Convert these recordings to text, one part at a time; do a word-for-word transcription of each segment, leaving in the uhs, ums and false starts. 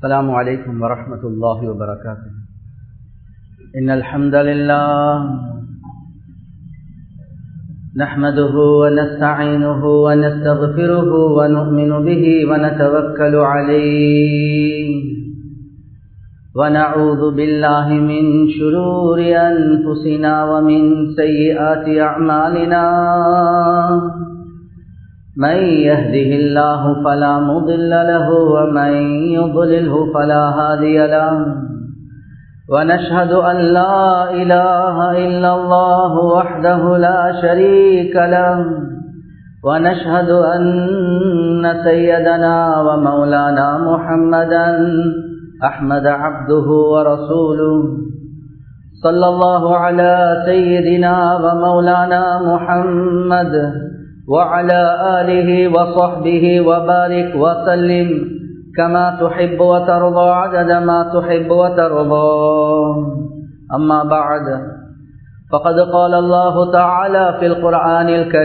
السلام عليكم ورحمة الله وبركاته. إن الحمد لله نحمده ونستعينه ونستغفره ونؤمن به ونتوكل عليه ونعوذ بالله من شرور أنفسنا ومن سيئات أعمالنا. من يهده الله فلا مضل له ومن يضلله فلا هادي له. ونشهد أن لا إله إلا الله وحده لا شريك له. ونشهد أن سيدنا ومولانا محمدا أحمد عبده ورسوله. صلى الله على سيدنا ومولانا محمد وعلى آله وصحبه وبارك وسلم كما تحب وترضى عدد ما تحب وترضى. أما بعد فقد قال الله تعالى في القرآن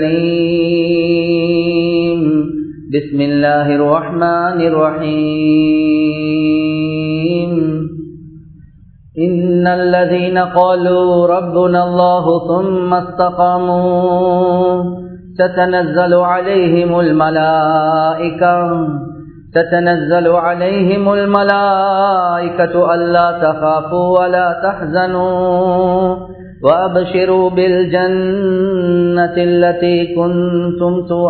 الكريم: بسم الله الرحمن الرحيم. إن الذين قالوا ربنا الله ثم استقاموا تتنزل عليهم الملائكة تتنزل عليهم الملائكة ألا تخافوا ولا تحزنوا وأبشروا بالجنة التي كنتم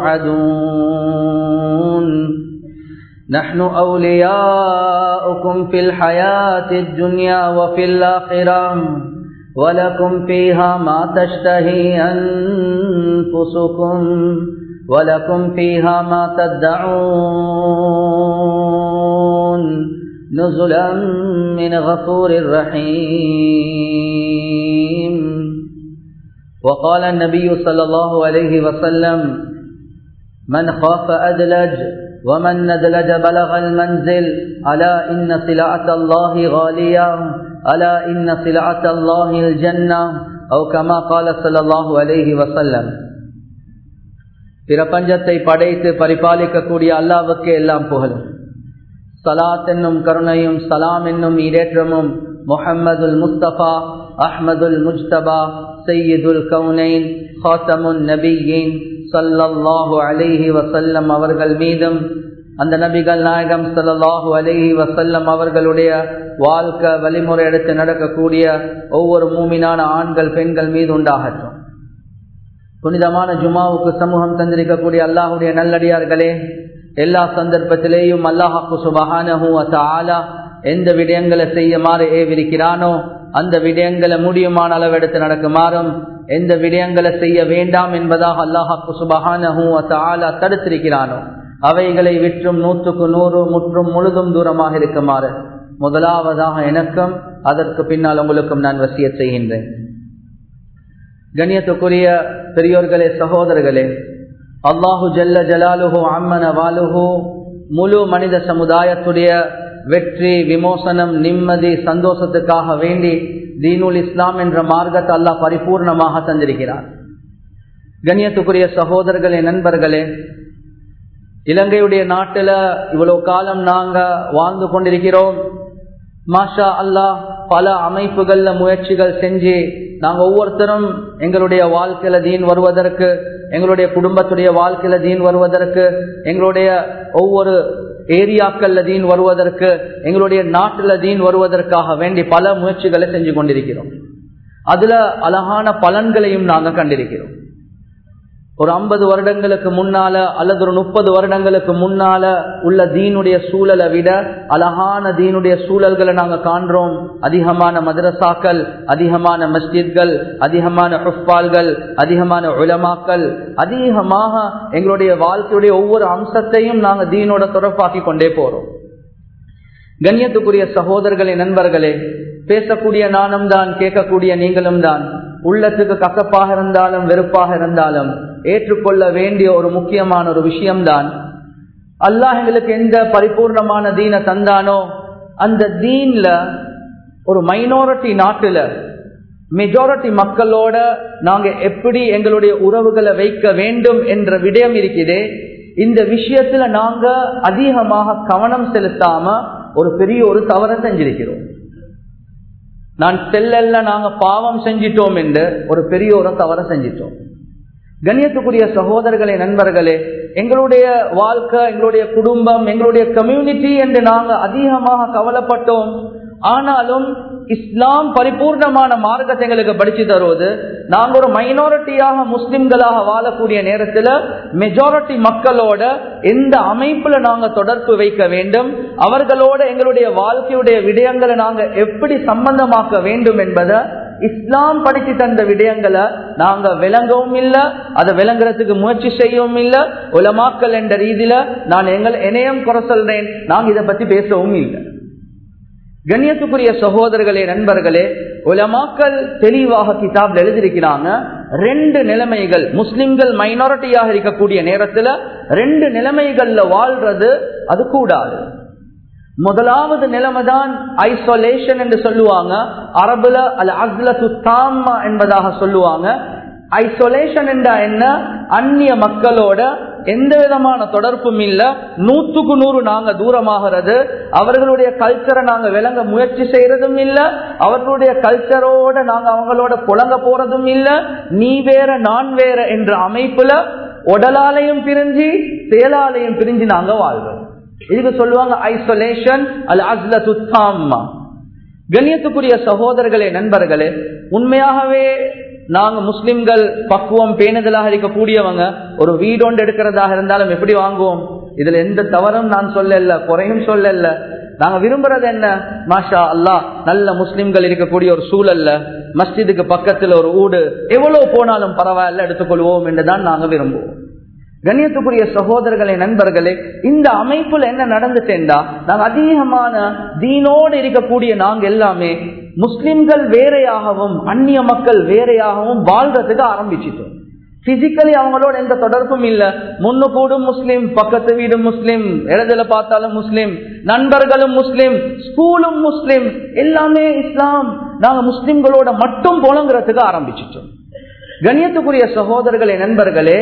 توعدون. نحن أولياؤكم في الحياة الدنيا وفي الآخرة ولكم فيها ما تشتهي أنفسكم ولكم فيها ما تدعون نزلا من غفور رحيم. وقال النبي صلى الله عليه وسلم: من خاف أدلج ومن ندلج بلغ المنزل. ألا إن سلعة الله غالية ألا إن سلعة الله الجنة أو كما قال صلى الله عليه وسلم. பிரபஞ்சத்தை படைத்து பரிபாலிக்கக்கூடிய அல்லாஹ்வுக்கே எல்லாம் புகழும். ஸலாத் என்னும் கருணையும் சலாம் என்னும் ஈடேற்றமும் முஹம்மதுல் முஸ்தபா அஹ்மதுல் முஜ்தபா சய்யிதுல் கௌனைன் ஹாத்தமுன் நபியீன் ஸல்லல்லாஹு அலைஹி வஸல்லம் அவர்கள் மீதும், அந்த நபிகள் நாயகம் ஸல்லல்லாஹு அலைஹி வஸல்லம் அவர்களுடைய வாழ்க்கை வழிமுறை எடுத்து நடக்கக்கூடிய ஒவ்வொரு மூமினான ஆண்கள் பெண்கள் மீது உண்டாகட்டும். புனிதமான ஜுமாவுக்கு சமூகம் தந்திருக்கக்கூடிய அல்லாஹுடைய நல்லடியார்களே, எல்லா சந்தர்ப்பத்திலேயும் அல்லாஹ்வுக்கு சுப்ஹானஹு வ தஆலா எந்த விடயங்களை செய்யுமாறு ஏவிருக்கிறானோ அந்த விடயங்களை முடியுமான அளவெடுத்து நடக்குமாறும், எந்த விடயங்களை செய்ய வேண்டாம் என்பதாக அல்லாஹ்வுக்கு சுப்ஹானஹு வ தஆலா தடுத்திருக்கிறானோ அவைகளை விற்றும் நூற்றுக்கு நூறு முற்றும் முழுதும் தூரமாக இருக்குமாறு முதலாவதாக எனக்கும் அதற்கு பின்னால் உங்களுக்கும் நான் வசியத் செய்கின்றேன். கண்ணியத்துக்குரிய பெரியோர்களே, சகோதரர்களே, அல்லாஹு ஜல்ல ஜலாலுஹு அம்மன வாலுஹு முழு மனித சமுதாயத்துடைய வெற்றி, விமோசனம், நிம்மதி, சந்தோஷத்துக்காக வேண்டி தீனுல் இஸ்லாம் என்ற மார்க்கத்தை அல்லாஹ் பரிபூர்ணமாக தந்திருக்கிறார். கண்ணியத்துக்குரிய சகோதரர்களே, நண்பர்களே, இலங்கையுடைய நாட்டில் இவ்வளவு காலம் நாங்க வாழ்ந்து கொண்டிருக்கிறோம். மாஷா அல்லாஹ் பல அமைப்புகள்ல முயற்சிகள் செஞ்சு நாங்க ஒவ்வொருத்தரும் எங்களுடைய வாழ்க்கையில தீன் வருவதற்கு, எங்களுடைய குடும்பத்துடைய வாழ்க்கையில தீன் வருவதற்கு, எங்களுடைய ஒவ்வொரு ஏரியாக்கள்ல தீன் வருவதற்கு, எங்களுடைய நாட்டுல தீன் வருவதற்காக வேண்டி பல முயற்சிகளை செஞ்சு கொண்டிருக்கிறோம். அதுல அழகான பலன்களையும் நாங்க கண்டிருக்கிறோம். ஒரு ஐம்பது வருடங்களுக்கு முன்னால அல்லது ஒரு முப்பது வருடங்களுக்கு முன்னால உள்ள தீனுடைய சூழலை விட அழகான தீனுடைய சூழல்களை நாங்க காண்றோம். அதிகமான மதரசாக்கள், அதிகமான மஸ்ஜித்கள், அதிகமான ஹுஃபால்கள், அதிகமான உலமாக்கள், அதிகமாக எங்களுடைய வாழ்க்கையுடைய ஒவ்வொரு அம்சத்தையும் நாங்க தீனோட தொடர்பாக்கி கொண்டே போறோம். கண்ணியத்துக்குரிய சகோதரர்களே, நண்பர்களே, பேசக்கூடிய நானும் தான், கேட்கக்கூடிய நீங்களும் தான். உள்ளத்துக்கு கசப்பாக இருந்தாலும் வெறுப்பாக இருந்தாலும் ஏற்றுக்கொள்ள வேண்டிய ஒரு முக்கியமான ஒரு விஷயம்தான், அல்லாஹ் எங்களுக்கு எந்த பரிபூர்ணமான தீன தந்தானோ அந்த தீன்ல ஒரு மைனாரிட்டி நாட்டுல மெஜாரிட்டி மக்களோட நாங்க எப்படி எங்களுடைய உறவுகளை வைக்க வேண்டும் என்ற விடயம் இருக்கிறதே, இந்த விஷயத்துல நாங்க அதிகமாக கவனம் செலுத்தாம ஒரு பெரிய ஒரு தவறை செஞ்சிருக்கிறோம். நான் செல்லல்ல நாங்க பாவம் செஞ்சிட்டோம் என்று ஒரு பெரிய ஒரு தவறை செஞ்சிட்டோம். கண்ணியத்துக்குரிய சகோதரர்களே, நண்பர்களே, எங்களுடைய வாழ்க்கை, எங்களுடைய குடும்பம், எங்களுடைய கம்யூனிட்டி என்று நாங்க அதிகமாக கவலைப்பட்டோம். ஆனாலும் இஸ்லாம் பரிபூர்ணமான மார்க்கத்தை எங்களுக்கு படிச்சு தருவது, நாங்க ஒரு மைனாரிட்டியாக முஸ்லிம்களாக வாழக்கூடிய நேரத்தில் மெஜாரிட்டி மக்களோட எந்த அமைப்புல நாங்க தொடர்பு வைக்க வேண்டும், அவர்களோட எங்களுடைய வாழ்க்கையுடைய விடயங்களை நாங்க எப்படி சம்பந்தமாக்க வேண்டும் என்பதை இஸ்லாம் படிச்சு தந்த விடயங்களை நாங்க விளங்கவும் இல்லை, அதை விளங்குறதுக்கு முயற்சி செய்யவும் இல்லை. உலமாக்கல் என்ற ரீதியில நான் எங்கள் இணையம் குறை சொல்றேன், நாங்க இதை பத்தி பேசவும் இல்லை. கண்ணியத்துக்குரிய சகோதரர்களே, நண்பர்களே, உலமாக்கள் தெளிவாக கிதாப்ல எழுதியிருக்கிறாங்க. ரெண்டு நிலைமைகள், முஸ்லிம்கள் மைனாரிட்டியாக இருக்கக்கூடிய நேரத்துல ரெண்டு நிலைமைகள்ல வாழ்றது அது கூடாது. முதலாவது நிலைமைதான் ஐசோலேஷன் என்று சொல்லுவாங்க. அரபுல அல் அஸ்லத்து தாம்மா என்பதாக சொல்லுவாங்க. ஐசோலேஷன் என்றா என்ன? அந்நிய மக்களோட எந்த விதமான தொடர்பும் இல்ல, நூத்துக்கு நூறு நாங்க தூரமாகிறது, அவர்களுடைய கல்ச்சரை நாங்க விளங்க முயற்சி செய்யறதும் இல்ல, அவர்களுடைய கல்ச்சரோட நாங்க அவங்களோட புழங்க போறதும் இல்ல. நீ வேற நான் வேற என்ற அமைப்புல உடலாலையும் பிரிஞ்சு செயலாலையும் பிரிஞ்சு நாங்க வாழ்றோம். இதுக்கு சொல்லுவாங்க ஐசோலேஷன் அல் அஸ்லத்து தாம்மா. கண்ணியத்துக்குரிய சகோதரர்களே, நண்பர்களே, உண்மையாகவே நாங்க முஸ்லிம்கள் பக்குவம் பேணுதலாக இருக்கக்கூடியவங்க. ஒரு வீடு ஒன்று எடுக்கிறதாக இருந்தாலும் எப்படி வாங்குவோம்? இதுல எந்த தவறும் நான் சொல்லல, குறையும் சொல்லல. நாங்க விரும்புறது என்ன? மாஷா அல்லாஹ், நல்ல முஸ்லிம்கள் இருக்கக்கூடிய ஒரு சூழல்ல மஸ்ஜிதுக்கு பக்கத்துல ஒரு வீடு எவ்வளவு போனாலும் பரவாயில்ல எடுத்துக்கொள்வோம் என்றுதான் நாங்க விரும்புவோம். கண்ணியத்துக்குரிய சகோதரர்களே, நண்பர்களே, இந்த அமைப்புல என்ன நடந்துட்டேன்டா, நாங்க அதிகமான தீனோடு இருக்கக்கூடிய நாங்க எல்லாமே முஸ்லிம்கள் வேறையாகவும் அந்நிய மக்கள் வேறையாகவும் வாழ்றதுக்கு ஆரம்பிச்சிட்டோம். பிசிக்கலி அவங்களோட எந்த தொடர்பும் இல்ல. முன்னு கூடும் முஸ்லிம், பக்கத்து வீடும் முஸ்லிம், இடத்துல பார்த்தாலும் முஸ்லிம், நண்பர்களும் முஸ்லிம், ஸ்கூலும் முஸ்லிம், எல்லாமே இஸ்லாம். நாங்க முஸ்லிம்களோட மட்டும் புலங்குறதுக்கு ஆரம்பிச்சிட்டோம். கண்ணியத்துக்குரிய சகோதரர்களே, நண்பர்களே,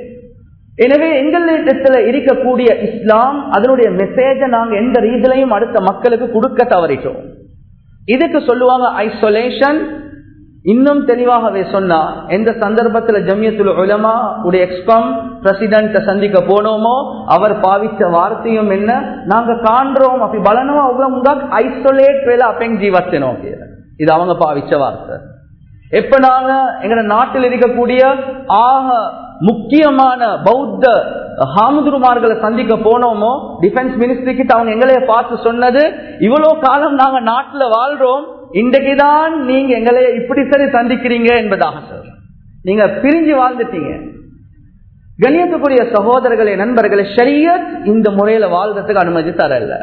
எனவே எங்களிடத்துல இருக்கக்கூடிய இஸ்லாம் அதனுடைய மெசேஜ நாங்க எந்த ரீதியிலையும் அடுத்த மக்களுக்கு கொடுக்க தவறிட்டோம். இதுக்கு சொல்லுவாங்க ஐசோலேஷன். இன்னும் தெளிவாகவே சொன்னா, எந்த சந்தர்ப்பத்துல ஜம்மியத்துல் உலமா உடைய எக்ஸ்காம் பிரசிடென்ட் சந்திக்க போனோமோ அவர் பாவிச்ச வார்த்தையும் என்ன, நாங்க காண்றோம் அப்படி பலனமா உங்க ஐசோலேட் வேலை அப்பெங் ஜீவத்தினோம், இது அவங்க பாவிச்ச வார்த்தை. எப்ப நாங்க எங்க நாட்டில் இருக்கக்கூடிய ஆக முக்கியமான பௌத்த ஹாமுதுருமார்களை சந்திக்க போனோமோ, டிஃபென்ஸ் மினிஸ்ட்ரி கிட்ட அவங்க எங்களைய பார்த்து சொன்னது, இவ்வளவு காலம் நாங்க நாட்டுல வாழ்றோம், இன்றைக்குதான் நீங்க எங்களைய இப்படி சரி சந்திக்கிறீங்க என்பதாக சார். நீங்க பிரிஞ்சு வாழ்ந்துட்டீங்க. கண்ணியத்துக்குரிய சகோதரர்களே, நண்பர்களே, ஷரியத் இந்த முறையில வாழ்றதுக்கு அனுமதி தரல.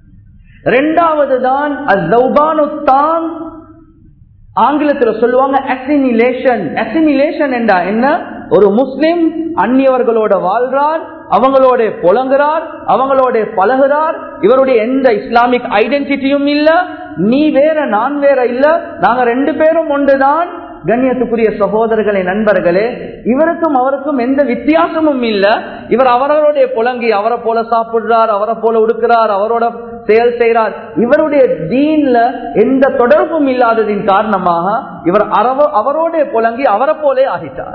இரண்டாவது தான் அஸ்ஸௌபானுத்தான், ஆங்கிலத்தில் சொல்லுவாங்க அசிமிலேஷன். அசிமிலேஷன் என்றா என்ன? ஒரு முஸ்லிம் அந்நியவர்களோட வாழ்றார், அவங்களோட புலங்குறார், அவங்களோட பழகுறார், இவருடைய எந்த இஸ்லாமிக் ஐடென்டிட்டியும் இல்ல, நீ வேற நான் வேற இல்ல, நாங்க ரெண்டு பேரும் ஒன்றுதான். கண்ணியத்துக்குரிய சகோதரர்களே, நண்பர்களே, இவருக்கும் அவருக்கும் எந்த வித்தியாசமும் இல்ல. இவர் அவரோட புலங்கி அவரை போல சாப்பிடுறார், அவரை போல உடுக்கிறார், அவரோட செயல் செய்கிறார். இவருடைய தீன்ல எந்த தொடர்பும் இல்லாததின் காரணமாக இவர் அவரோட புலங்கி அவரை போலே ஆகிட்டார்.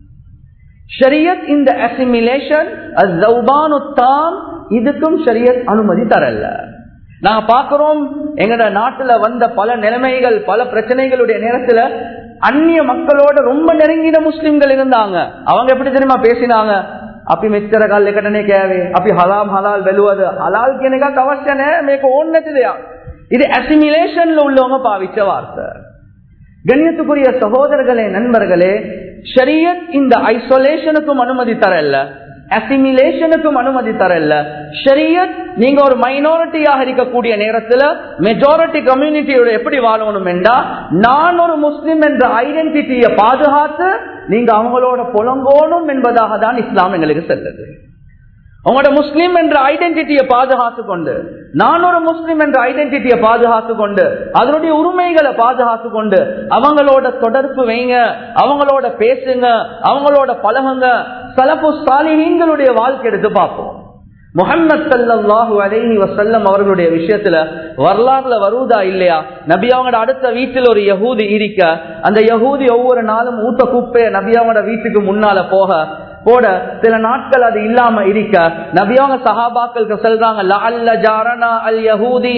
ஷரியத் இந்த அசிமிலேஷன் அஸ்ஸௌபானுத்தான், இதுக்கும் ஷரியத் அனுமதி தரல. நாங்க பாக்குறோம், எங்க நாட்டுல வந்த பல நிலைமைகள், பல பிரச்சனைகளுடைய நேரத்துல அந்நிய மக்களோட ரொம்ப நெருங்கின முஸ்லிம்கள் இருந்தாங்க. அவங்க எப்படி தெரியுமா பேசினாங்க? අපි මෙච්චර කල් එකට නේ කෑවේ, අපි හලාම් හලාල් බැලුවද, හලාල් කියන එකක් අවශ්‍ය නැහැ, මේක ඕනේ නැති දෙයක්. இது அசிமிலேஷன்ல உள்ளவங்க பாவிச்ச வார்த்தை. கண்ணியத்துக்குரிய சகோதரர்களே, நண்பர்களே, ஷரியத் இந்த ஐசோலேஷனுக்கும் அனுமதி தரல, அசிமிலேஷனுக்கும் அனுமதி தரல. ஷரியத் நீங்க ஒரு மைனாரிட்டியாக இருக்கக்கூடிய நேரத்துல மெஜாரிட்டி கம்யூனிட்டியோட எப்படி வாழணும் என்றா, நான் ஒரு முஸ்லிம் என்ற ஐடென்டிட்டியை பாதுகாத்து நீங்க அவங்களோட புலங்கோணும் என்பதாக தான் இஸ்லாம் எங்களுக்கு சொல்லுது. அவங்களோட முஸ்லிம் என்ற ஐடென்டிட்டியை பாதுகாத்து கொண்டு, நான் ஒரு முஸ்லிம் என்ற ஐடென்டிட்டியை பாதுகாத்து கொண்டு, அதனுடைய உரிமைகளை பாதுகாத்து கொண்டு அவங்களோட தொடர்பு வைங்க, அவங்களோட பேசுங்க, அவங்களோட பழகுங்க. சலஃபு சாலிஹீன்களுடைய வாழ்க்கை எடுத்து பார்ப்போம். முஹம்மது ஸல்லல்லாஹு அலைஹி வஸல்லம் அவர்களுடைய விஷயத்துல வரலாறுல வருவதா இல்லையா, நபி அவங்களோட அடுத்த வீட்டில் ஒரு யஹூதி இருக்க, அந்த யஹூதி ஒவ்வொரு நாளும் ஊத்த குப்பைய நபி அவங்களோட வீட்டுக்கு முன்னால போக போட சில நாட்கள் அது இல்லாம இருக்க, நபி அவங்க சஹாபாக்களுக்கு சொல்றாங்க லஅல்ல ஜாரனா அல் யஹூதி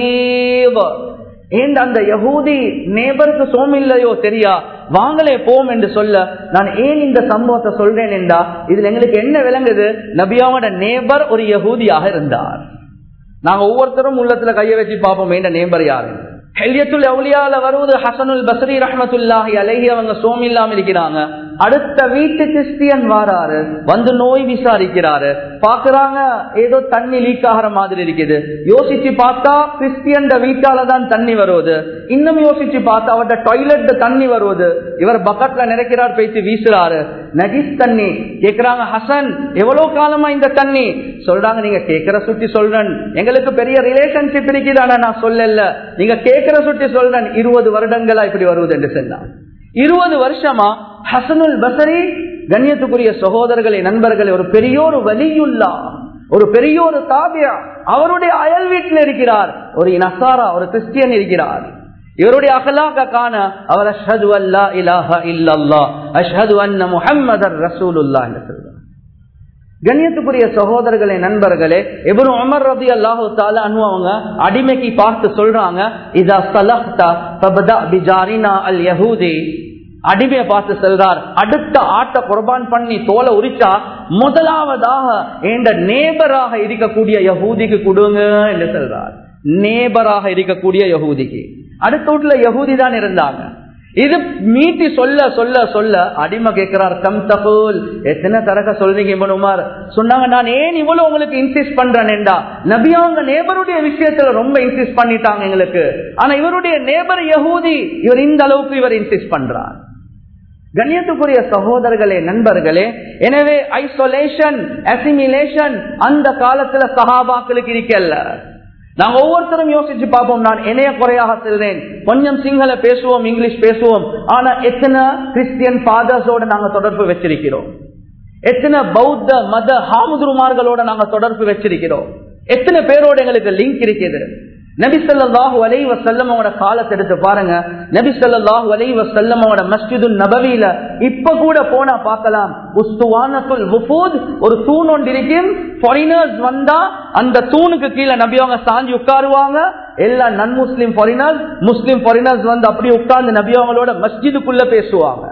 மரீத், ஏன் அந்த யஹூதி நேபருக்கு சோமில்லையோ தெரியா, வாங்களே போம் என்று சொல்ல, நான் ஏன் இந்த சம்பவத்தை சொல்றேன் என்றா இதுல எங்களுக்கு என்ன விளங்குது, நபியாவோட நேபர் ஒரு யஹூதியாக இருந்தார். நாங்க ஒவ்வொருத்தரும் உள்ளத்துல கைய வச்சு பார்ப்போம் என்ற நேபர் யாரு. ஹில்யத்துல் அவுலியால வருவது ஹசனுல் பஸ்ரி ரஹ்மத்துல்லாஹி அலைஹி, அவங்க சோம் இல்லாம இருக்கிறாங்க. அடுத்த வீட்டு கிறிஸ்டியன் வாராரு, வந்து நோய் விசாரிக்கிறாரு, பாக்குறாங்க ஏதோ தண்ணி லீக் ஆகிற மாதிரி இருக்குது. யோசிச்சு பார்த்தா கிறிஸ்டியன் வீட்டாலதான் தண்ணி வருவது. இன்னும் யோசிச்சு பார்த்தா அவருடைய டாய்லெட் தண்ணி வருவது. இவர் பக்கெட்ல நிறைக்கிறார், போயிட்டு வீசுறாரு நஜீஸ் தண்ணி. கேக்குறாங்க ஹசன் எவ்வளவு காலமா இந்த தண்ணி? சொல்றாங்க நீங்க கேக்குற சுட்டி சொல்றேன், எங்களுக்கு பெரிய ரிலேஷன்ஷிப் இருக்குதான, நான் சொல்லல, நீங்க கேக்குற சுட்டி சொல்றேன், இருபது வருடங்களா இப்படி வருவது என்று சொன்னாங்க. இருபது வருஷமா ஹசனுல் பஸ்ரி, கண்ணியத்துக்குரிய சகோதரர்களே நண்பர்களே, ஒரு பெரிய ஒரு வலியுல்லா, ஒரு பெரிய ஒரு தாபியா, அவருடைய அயல் வீட்டில் இருக்கிறார். ஒரு நசாரா, ஒரு கிறிஸ்டியன் இருக்கிறார். இவருடைய அகலாக காண அவர் அஷ்ஹது அல்லா இலாஹ இல்லல்லாஹ் அஷ்ஹது அன்ன முஹம்மதர் ரசூலுல்லாஹ் என்று சொல்றார். கண்ணியத்துக்குரிய சகோதரர்களே நண்பர்களே, இப்னு உமர் ரலியல்லாஹு தஆலா அன்ஹு அவங்க அடிமைக்கு பார்த்து சொல்றாங்க, இதா ஸலஹ்தா ஃபபதா பிஜாரினா அல் யஹூதி, அடிமையை பார்த்து சொல்றார், அடுத்த ஆட்டை குர்பான் பண்ணி தோலை உரிச்சா முதலாவதாக என்ற நேபராக இருக்கக்கூடிய யஹூதிக்கு கொடுங்க என்று சொல்றார். நேபராக இருக்கக்கூடிய யஹூதிக்கு, அடுத்த வீட்டுல யஹூதி தான் இருந்தாங்க. இது மீட்டி சொல்ல சொல்ல சொல்ல அடிமை கேட்கிறார், கம் தகூல், எத்தனை தரக சொல்றீங்க இப்னு உமர்? சொன்னாங்க, நான் ஏன் இவ்வளவு உங்களுக்கு இன்சிஸ்ட் பண்றேன்டா, நபி அவங்க நேபருடைய விஷயத்துல ரொம்ப இன்சிஸ்ட் பண்ணிட்டாங்க எங்களுக்கு, ஆனா இவருடைய நேபர் யஹூதி, இவர் இந்த அளவுக்கு இவர் இன்சிஸ்ட் பண்றார். கண்ணியத்துக்குரிய சகோதரர்களே நண்பர்களே, எனவே ஐசோலேஷன் அசிமிலேஷன் அந்த காலத்துல சஹாபாக்களுக்கு இருக்கல்ல. நாங்க ஒவ்வொருத்தரும் யோசிச்சு பார்ப்போம். நான் என்னைய குறையாக சொல்றேன், கொஞ்சம் சிங்கள பேசுவோம், இங்கிலீஷ் பேசுவோம், ஆனா எத்தனை கிறிஸ்டியன் ஃபாதர்ஸோட நாங்க தொடர்பு வச்சிருக்கிறோம், எத்தனை பௌத்த மத ஹாமுதுருமார்களோட நாங்க தொடர்பு வச்சிருக்கிறோம், எத்தனை பேரோட எங்களுக்கு லிங்க் இருக்குது. நபி ஸல்லல்லாஹு அலைஹி வஸல்லம் அவரோட காலத்தை எடுத்து பாருங்க. நபி ஸல்லல்லாஹு அலைஹி வஸல்லம் அவரோட மஸ்ஜிதுன் நபவியில இப்ப கூட போனா பார்க்கலாம், உஸ்துவானத்துல் வுஃபூத், ஒரு தூண் ஒன்று இருக்கும். ஃபாரினர்ஸ் வந்தா அந்த தூணுக்கு கீழே நபி அவங்க சாஞ்சி உட்காருவாங்க. எல்லா நன் முஸ்லிம் ஃபாரினர்ஸ், முஸ்லிம் ஃபாரினர்ஸ் வந்து அப்படி உட்கார்ந்து நபி அவங்களோட மஸ்ஜிதுக்குள்ள பேசுவாங்க.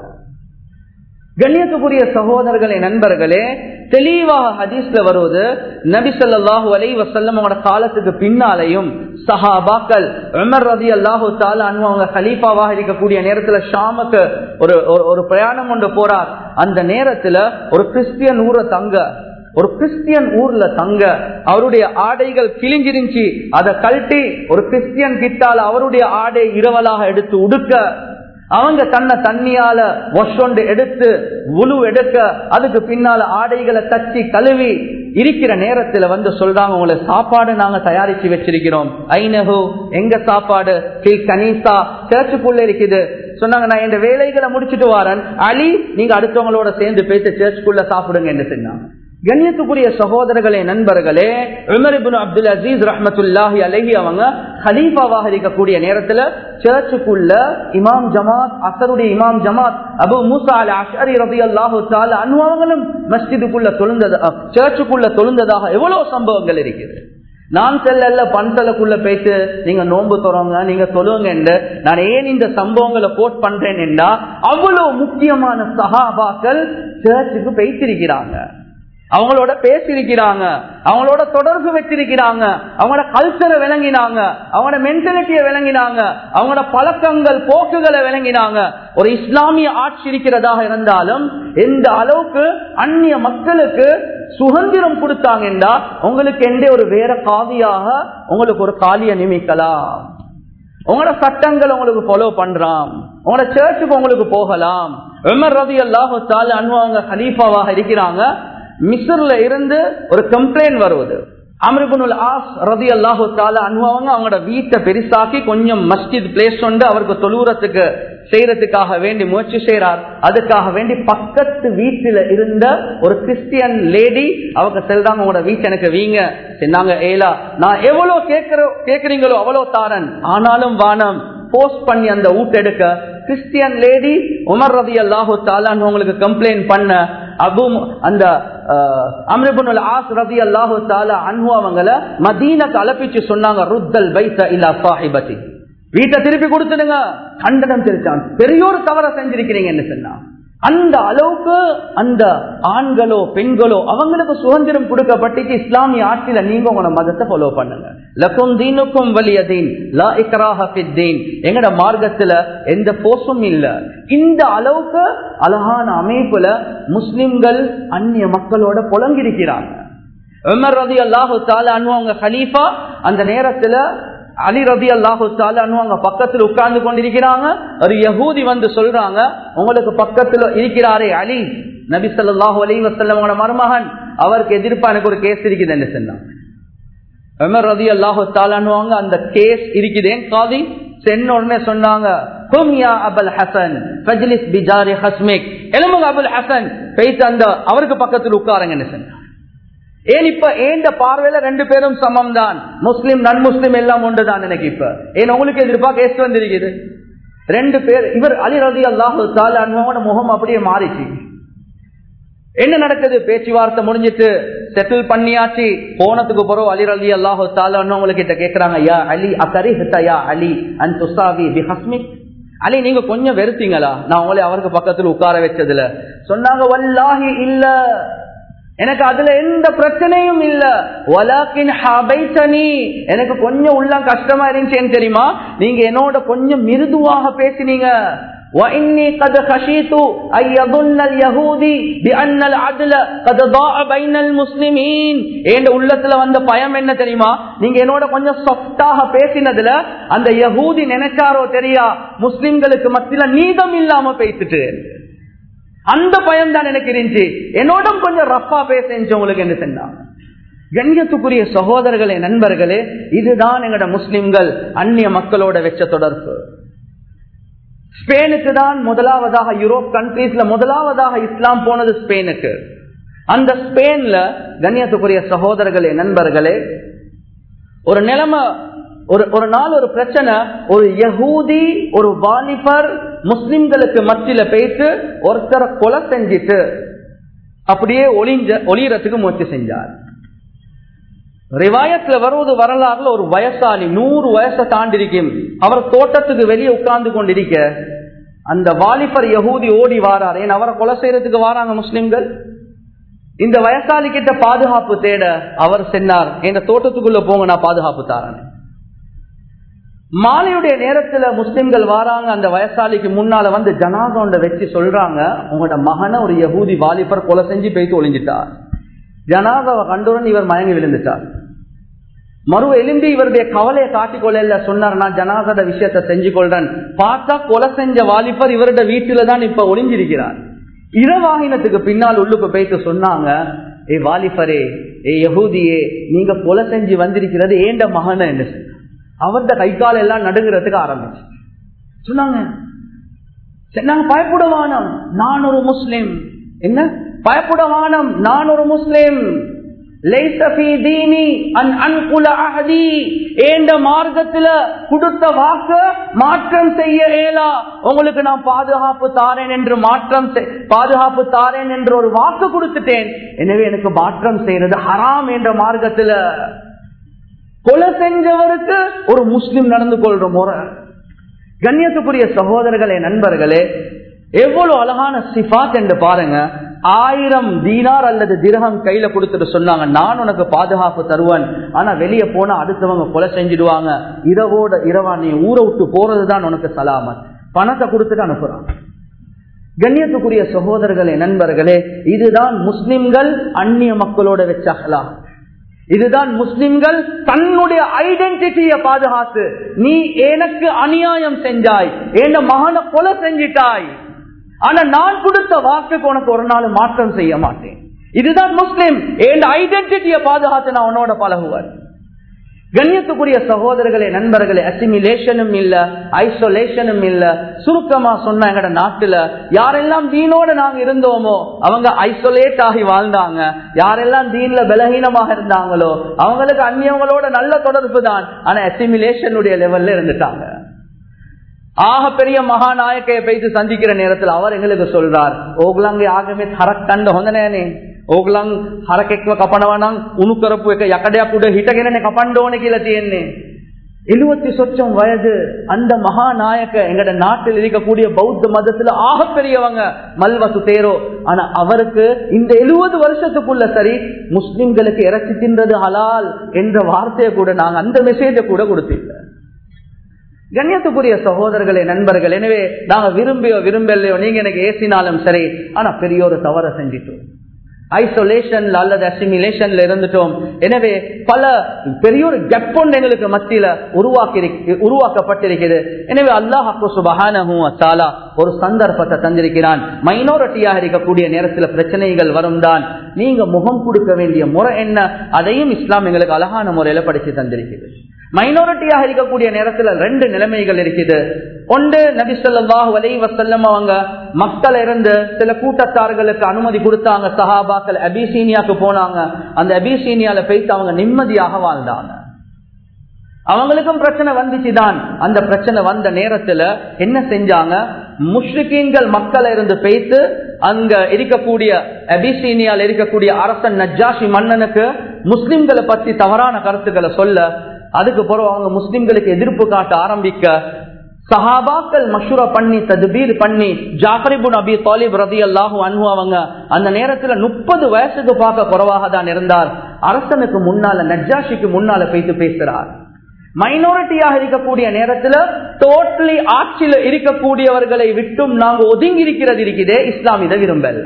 கண்ணியத்துக்குரிய சகோதரர்களே நண்பர்களே, தெளிவாக ஹதீஸ்ல வருவது, நபி ஸல்லல்லாஹு அலைஹி வஸல்லம் அவரோட காலத்துக்கு பின்னாலையும் சஹாபாக்கள் உமர் ரலியல்லாஹு தஆலா அன்ஹு அவங்க கலீஃபாவாக இருக்கக்கூடிய நேரத்துல ஷாமுக்கு ஒரு ஒரு பிரயாணம் கொண்டு போறார். அந்த நேரத்துல ஒரு கிறிஸ்டியன் ஊரை தங்க ஒரு கிறிஸ்டியன் ஊர்ல தங்க அவருடைய ஆடைகள் கிழிஞ்சிருந்துச்சு. அதை கழட்டி ஒரு கிறிஸ்டியன் கிட்டால அவருடைய ஆடை இரவலாக எடுத்து உடுக்க, அவங்க தன்னை தண்ணியால வஷொண்டு எடுத்து உழு எடுக்க, அதுக்கு பின்னால ஆடைகளை தச்சி கழுவி இருக்கிற நேரத்துல வந்து சொல்றாங்க, உங்களை சாப்பாடு நாங்க தயாரிச்சு வச்சிருக்கிறோம். ஐநகு, எங்க சாப்பாடு? கனீசா, சர்ச்சுக்குள்ள இருக்குது. சொன்னாங்க, நான் இந்த வேலைகளை முடிச்சுட்டு வரேன், அலி நீங்க அடுத்தவங்களோட சேர்ந்து பேசி சர்ச்சுக்குள்ள சாப்பிடுங்க என்று சொன்னாங்க. கண்ணியத்துக்குரிய சகோதரர்களே நண்பர்களே, உமர் இப்னு அப்துல் அசீஸ் ரஹ்மத்துல்லாஹி அலைஹி அவங்க கலீஃபாவாக இருக்கக்கூடிய நேரத்துல சர்ச்சுக்குள்ள இமாம் ஜமாத், அசருடைய இமாம் ஜமாத் அபு மூசா அல் அஷ்அரி ரலியல்லாஹு தஆலா அன்ஹு அவங்களும் மஸ்ஜிதுக்குள்ள தொழுந்தது, சர்ச்சுக்குள்ள தொழுந்ததாக எவ்வளவு சம்பவங்கள் இருக்குது. நான் செல்ல பன்சலுக்குள்ள போயிட்டு நீங்க நோன்பு தரோங்க, நீங்க தொழுங்க என்று நான் ஏன் இந்த சம்பவங்களை கோட் பண்றேன் என்றா, அவ்வளவு முக்கியமான சஹாபாக்கள் சர்ச்சுக்கு போயிட்டிருக்கிறாங்க, அவங்களோட பேசிருக்கிறாங்க, அவங்களோட தொடர்பு வச்சிருக்கிறாங்க, அவங்களோட கல்ச்சரை விளங்கினாங்க, அவங்களோட மென்டாலிட்டியை விளங்கினாங்க, அவங்களோட பழக்கங்கள் போக்குகளை விளங்கினாங்க. ஒரு இஸ்லாமிய ஆட்சி இருக்கிறதாக இருந்தாலும் எந்த அளவுக்கு அந்நிய மக்களுக்கு சுதந்திரம் கொடுத்தாங்கன்னா, உங்களுக்கு எந்த ஒரு வேற காவியாக உங்களுக்கு ஒரு காலிய நியமிக்கலாம், உங்களோட சட்டங்கள் உங்களுக்கு ஃபாலோ பண்றான், உங்களோட சர்ச்சுக்கு உங்களுக்கு போகலாம். உமர் ரலியல்லாஹு தஆலா அன்ஹு அவங்க கலீஃபாவாக இருக்கிறாங்க. மிஸ்ர்ல இருந்து ஒரு கம்ப்ளைண்ட் வருவது, அம்ர் இப்னுல் ஆஸ் ரலியல்லாஹு தஆலா அன்ஹு அவங்க அவங்களோட வீட்டை பெருசாக்கி கொஞ்சம் மஸ்ஜித் பிளேஸ் கொண்டு அவருக்கு தொழுறதுக்கு செய்யறதுக்காக வேண்டி முயற்சி செய்யறார். அதுக்காக வேண்டி பக்கத்து வீட்டுல இருந்த ஒரு கிறிஸ்டியன் லேடி அவங்க செல்றாங்க, உங்களோட வீட்டு எனக்கு வீங்க சொன்னாங்க. ஏலா நான் எவ்வளவு கேட்கிற கேட்கறீங்களோ அவ்வளவு தாரன், ஆனாலும் வானம் போஸ்ட் பண்ணி அந்த வீட்டு எடுக்க கிறிஸ்டியன் லேடி உமர் ரலியல்லாஹு தஆலா உங்களுக்கு கம்ப்ளைண்ட் பண்ண அபு அந்த அம்ர் இப்னுல் ஆஸ் ரலியல்லாஹு தஆலா அன்ஹு அவங்கள மதீனாக்கு அழைப்பிச்சு சொன்னாங்க, ருத்தல் பைத இலா சாஹிபதி, வீட்டை திருப்பி கொடுத்துடுங்க. கண்டனம் தெரிவிச்சான், பெரியோரு தவற செஞ்சிருக்கிறீங்கன்னு சொன்னா. அந்த அளவுக்கு அந்த ஆண்களோ பெண்களோ அவங்களுக்கு சுதந்திரம் கொடுக்கப்பட்டு இஸ்லாமிய ஆட்சியில நீங்க உங்களோட மதத்தை ஃபாலோ பண்ணுங்க. லக்கும் தீனுக்கும் வலிய தீன் லா இக்ராஹ ஃபித்தீன், எங்கட மார்க்கத்துல எந்த போஸும் இல்ல. இந்த அளவுக்கு அழகான அமைப்புல முஸ்லிம்கள் அந்நிய மக்களோட புலங்கிருக்கிறாங்க. உமர் ரலியல்லாஹு தஆலா அன்ஹு அவங்க கலீஃபா, அந்த நேரத்துல அலி ரலியல்லாஹு தஆலா அன்ஹு அவங்க பக்கத்துல உட்கார்ந்து கொண்டிருக்கிறாங்க. ஒரு யஹூதி வந்து சொல்றாங்க, உங்களுக்கு பக்கத்துல இருக்கிறாரே அலி, நபி ஸல்லல்லாஹு அலைஹி வஸல்லம் அவங்களோட மருமகன், அவருக்கு எதிர்ப்பா எனக்கு ஒரு கேஸ் இருக்குதுன்னு சொன்னாங்க. உமர் ரலியல்லாஹு தஆலா அன்ஹு அவங்க அந்த கேஸ் இருக்குதேன் காதி சென்ன உடனே சொன்னாங்க, கும் யா அபுல் ஹசன் ஃபஜ்லிஸ் பிஜாரி ஹஸ்மிக், எழுமுக அபுல் ஹசன் போயிட்டு அந்த அவருக்கு பக்கத்துல உட்காருங்கன்னு சொன்னாங்க. ஏன் இப்ப ஏந்த பார்வையில ரெண்டு பேரும் சமம் தான், முஸ்லிம் நன் முஸ்லிம் எல்லாம் ஒன்றுதான். எனக்கு இப்ப ஏன் உங்களுக்கு எதிர்ப்பா கேஸ் வந்திருக்குது ரெண்டு பேர். இவர் அலி ரலியல்லாஹு தஆலா அன்ஹுவோட முகம் அப்படியே மாறிச்சு. என்ன நடக்குது, பேச்சுவார்த்தை முடிஞ்சிட்டு செட்டில் பண்ணியாச்சு. போனதுக்கு பிறகு அலி ரலியல்லாஹு தஆலா அன்ஹு உங்களுக்கு கேக்குறாங்க, யா அலி அகரிஹ்த யா அலி அன் துஸாவி பிஹஸ்மிக், அலி நீங்க கொஞ்சம் வெறுத்தீங்களா நான் உங்களை அவருக்கு பக்கத்துல உட்கார வச்சதுல? சொன்னாங்க, வல்லாஹி இல்ல, எனக்கு அதுல எந்த பிரச்சனையும் இல்ல. வலாக்கின் ஹபைதனி, எனக்கு கொஞ்சம் உள்ள கஷ்டமா இருந்துச்சு தெரியுமா, நீங்க என்னோட கொஞ்சம் மிருதுவாக பேசினீங்க. وإني قد خشيت أن يظن اليهودي بأن العدل قد ضاع بين المسلمين. ஏண்ட உள்ளத்துல வந்த பயம் என்ன தெரியுமா, நீங்க என்னோட கொஞ்சம் சாஃப்ட்டாக பேசினதுல அந்த யஹூதி நினைச்சாரோ தெரியா, முஸ்லிம்களுக்கு மத்தியில நீதம் இல்லாம பேசிட்டு, அந்த பயம் தான் எனக்கு இருந்துச்சு. என்னோட கொஞ்சம் ரஃபா பேச உங்களுக்கு என்ன சொன்னாங்க. கண்ணியத்துக்குரிய சகோதரர்களே நண்பர்களே, இதுதான் எங்கட முஸ்லிம்கள் அந்நிய மக்களோட வெச்ச தொடர்பு. ஸ்பெயினுக்கு தான் முதலாவதாக, யூரோப் கண்ட்ரீஸ்ல முதலாவதாக இஸ்லாம் போனது ஸ்பெயினுக்கு. அந்த ஸ்பெயின்ல கண்ணியத்துக்குரிய சகோதரர்களே நண்பர்களே, ஒரு நிலைமை, ஒரு ஒரு நாள் ஒரு பிரச்சனை, ஒரு யஹூதி ஒரு வாலிபர் முஸ்லிம்களுக்கு மத்தியில பேசி ஒருத்தரை கொலை செஞ்சிட்டு அப்படியே ஒளிஞ்ச ஒளியறதுக்கு முயற்சி செஞ்சார். ரிவாயத்துல வருவது வரலாறுல ஒரு வயசாளி நூறு வயசை தாண்டி இருக்கும், அவர் தோட்டத்துக்கு வெளியே உட்கார்ந்து கொண்டிருக்க அந்த வாலிபர் யஹூதி ஓடி வாரார். ஏன் அவரை கொலை செய்யறதுக்கு வாராங்க முஸ்லிம்கள். இந்த வயசாளி கிட்ட பாதுகாப்பு தேட அவர் சொன்னார், எங்க தோட்டத்துக்குள்ள போங்க நான் பாதுகாப்பு தாரேன். மாலையுடைய நேரத்துல முஸ்லிம்கள் வாராங்க, அந்த வயசாளிக்கு முன்னால வந்து ஜனாதா வச்சு சொல்றாங்க, உங்களோட மகனை ஒரு யஹூதி வாலிபர் கொலை செஞ்சு போயிட்டு ஒளிஞ்சிட்டார். ஜனாதாவை கண்டுடன் இவர் மயங்கி விழுந்துட்டார். மறு எலும்பி இவருடைய கவலையை காட்டிக்கொள்ள சொன்னார், நான் ஜனாதாத விஷயத்தை செஞ்சு கொள்றேன். பார்த்தா கொலை செஞ்ச வாலிபர் இவருடைய வீட்டுல தான் இப்ப ஒளிஞ்சிருக்கிறார். இரவாகினத்துக்கு பின்னால் உள்ளுக்கு போயிட்டு சொன்னாங்க, ஏ வாலிபரே, ஏ யஹூதியே, நீங்க கொலை செஞ்சு வந்திருக்கிறது ஏண்ட மகன என்று அவருடைய கை கால எல்லாம் நடுங்கிறதுக்கு ஆரம்பிச்சு சொன்னாங்க. சொன்னாங்க, பயப்படவானம், நான் ஒரு முஸ்லிம். என்ன பயப்படவானம், நான் ஒரு முஸ்லிம். மார்க்கத்துல கொடுத்த வாக்கு மாற்றம் செய்ய இயலா, உங்களுக்கு நான் பாதுகாப்பு தாரேன் என்று மாற்றம் பாதுகாப்பு தாரேன் என்று ஒரு வாக்கு கொடுத்துட்டேன், எனவே எனக்கு மாற்றம் செய்யறது ஹராம் என்ற மார்க்கத்துல. கொலை செஞ்சவருக்கு ஒரு முஸ்லிம் நடந்து கொள்ற முறை. கண்ணியத்துக்குரிய சகோதரர்களே நண்பர்களே, எவ்வளவு அழகான சிஃபாத் என்று பாருங்க. ஆயிரம் தீனார் அல்லது திரகம் கையில கொடுத்துட்டு சொன்னாங்க, நான் உனக்கு பாதுகாப்பு தருவேன், ஆனா வெளியே போனா அடுத்தவங்க கொலை செஞ்சிடுவாங்க, இரவோட இரவா நீ ஊரை விட்டு போறதுதான் உனக்கு சலாமத். பணத்தை கொடுத்துட்டு அனுப்புறான். கண்ணியத்துக்குரிய சகோதரர்களே நண்பர்களே, இதுதான் முஸ்லிம்கள் அந்நிய மக்களோட வச்சாங்களா, இதுதான் முஸ்லிம்கள் தன்னுடைய ஐடென்டிட்டியை பாதுகாத்து, நீ எனக்கு அநியாயம் செஞ்சாய், என் மகனை கொலை செஞ்சிட்டாய், ஆனா நான் கொடுத்த வாக்குக்கு உனக்கு ஒரு நாள் மாற்றம் செய்ய மாட்டேன். இதுதான் முஸ்லிம், என் ஐடென்டிட்டியை பாதுகாத்து நான் உன்னோட பழகுவேன். கண்ணியத்துக்குரிய சகோதரர்களே, நண்பர்களே, அசிமிலேஷனும் இல்ல, ஐசோலேஷனும் இல்ல. சுருக்கமா சொன்ன எங்கட நாட்டுல யாரெல்லாம் தீனோட நாங்க இருந்தோமோ அவங்க ஐசோலேட் ஆகி வாழ்ந்தாங்க. யாரெல்லாம் தீன்ல பலகீனமாக இருந்தாங்களோ அவங்களுக்கு அந்நியவங்களோட நல்ல தொடர்பு தான், ஆனா அசிமிலேஷனுடைய லெவல்ல இருந்துட்டாங்க. ஆக பெரிய மகாநாயக்கையை போயிட்டு சந்திக்கிற நேரத்தில் அவர் எங்களுக்கு சொல்றார், ஓகலாங்க ஆகவே தரக்கண்ட ஹொந்தனே ඕගලන් හරකෙක්ව කපනවා නම් උණු කරපු එක යකඩයක් උඩ හිටගෙනනේ කපන්න ඕනේ කියලා තියෙන්නේ. எழுபத்தி சொச்சம் வயது அந்த மகாநாயக்க எங்கட நாட்டில் இருக்கக்கூடிய பௌத்த மதத்துல ஆக பெரியவங்க மல்வசு தேரோ. ஆனா அவருக்கு இந்த எழுபது வருஷத்துக்குள்ள சரி முஸ்லிம்களுக்கு இறைச்சி தின்றது ஹலால் என்ற வார்த்தையை கூட நாங்க அந்த மெசேஜ கூட கொடுத்தில்லை. கண்ணியத்துக்குரிய சகோதரர்களே, நண்பர்கள், எனவே நாங்க விரும்பியோ விரும்பலையோ நீங்க எனக்கு ஏசினாலும் சரி, ஆனா பெரிய ஒரு தவறை செஞ்சிட்டோம். ஐசோலேஷன்ல அல்லது அசிமிலேஷன்ல இருந்துட்டோம். எனவே பல பெரிய ஒரு கேப் ஒன்று எங்களுக்கு மத்தியில உருவாக்கி உருவாக்கப்பட்டிருக்கிறது. எனவே அல்லாஹ் சுப்ஹானஹு வ தஆலா ஒரு சந்தர்ப்பத்தை தந்திருக்கிறான். மைனாரிட்டியாக இருக்கக்கூடிய நேரத்தில் பிரச்சனைகள் வரும் தான், நீங்க முகம் கொடுக்க வேண்டிய முறை என்ன, அதையும் இஸ்லாம் எங்களுக்கு அழகான முறையில படிச்சு தந்திருக்கிறது. மைனாரிட்டியாக இருக்கக்கூடிய நேரத்தில் ரெண்டு நிலைமைகள் இருக்குது. ஒன்று, நபி ஸல்லல்லாஹு அலைஹி வஸல்லம் அவங்க மக்கள் இருந்து சில கூட்டத்தார்களுக்கு அனுமதி கொடுத்தாங்க. சஹாபாக்கள் அபிசீனியாக்கு போனாங்க. அந்த அபிசீனியால போயிட்டு அவங்க நிம்மதியாக வாழ்ந்தாங்க. அவங்களுக்கும் பிரச்சனை வந்துச்சுதான். அந்த பிரச்சனை வந்த நேரத்துல என்ன செஞ்சாங்க, முஷ்ரிக்கீன்கள் மக்கள் இருந்து பேய்த்து அங்க இருக்கக்கூடிய அபிசீனியால இருக்கக்கூடிய அரசன் நஜ்ஜாஷி மன்னனுக்கு முஸ்லிம்களை பத்தி தவறான கருத்துக்களை சொல்ல, அதுக்கு பிறகு அவங்க முஸ்லிம்களுக்கு எதிர்ப்பு காட்ட ஆரம்பிக்க சஹாபாக்கள் மஷூரா பண்ணி தத்பீர் பண்ணி ஜாஃபர் இப்னு அபி தாலிப் ரலியல்லாஹு அன்ஹு அவங்க அந்த நேரத்துல முப்பது வயசுக்கு பார்க்க குறைவாக தான் இருந்தார். அரசனுக்கு முன்னால நஜ்ஜாஷிக்கு முன்னால போயிட்டு பேசுறார். மைனாரிட்டியாக இருக்கக்கூடிய நேரத்துல டோட்டலி ஆட்சியில இருக்கக்கூடியவர்களை விட்டும் நாங்க ஒதுங்கி இருக்கிறது இருக்குதே, இஸ்லாம் இதை விரும்பல.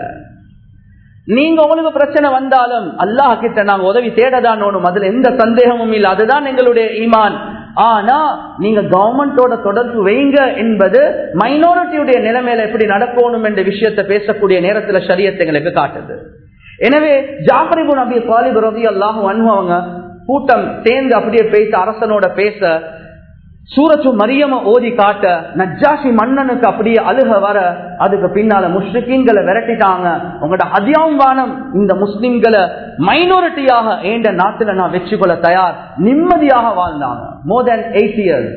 நீங்க உங்களுக்கு பிரச்சனை வந்தாலும் அல்லாஹ் கிட்ட நாங்க உதவி தேடதான் ஒண்ணும், அதுல எந்த சந்தேகமும் இல்லை, அதுதான் எங்களுடைய ஈமான். ஆனா நீங்க கவர்மெண்டோட தொடர்பு வைங்க என்பது மைனாரிட்டியுடைய நிலைமையில எப்படி நடக்கணும் என்ற விஷயத்தை பேசக்கூடிய நேரத்துல ஷரியத் எங்களுக்கு காட்டுது. எனவே ஜாஃபர் இப்னு அபி தாலிப் ரலியல்லாஹு அன்ஹு அவங்க கூட்டம் சேர்ந்து அப்படியே பேச அரசனோட பேச சூரத்து மரியம ஓதி காட்ட நஜ்ஜாஷி மன்னனுக்கு அப்படியே அழுக வர, அதுக்கு பின்னால முஸ்லிம்களை விரட்டிட்டாங்க. உங்களோட ஹதியாவும் வானம், இந்த முஸ்லிம்களை மைனாரிட்டியாக ஏண்ட நாட்டுல நான் வெற்றி கொள்ள தயார், நிம்மதியாக வாழ்ந்தாங்க. More than eight years.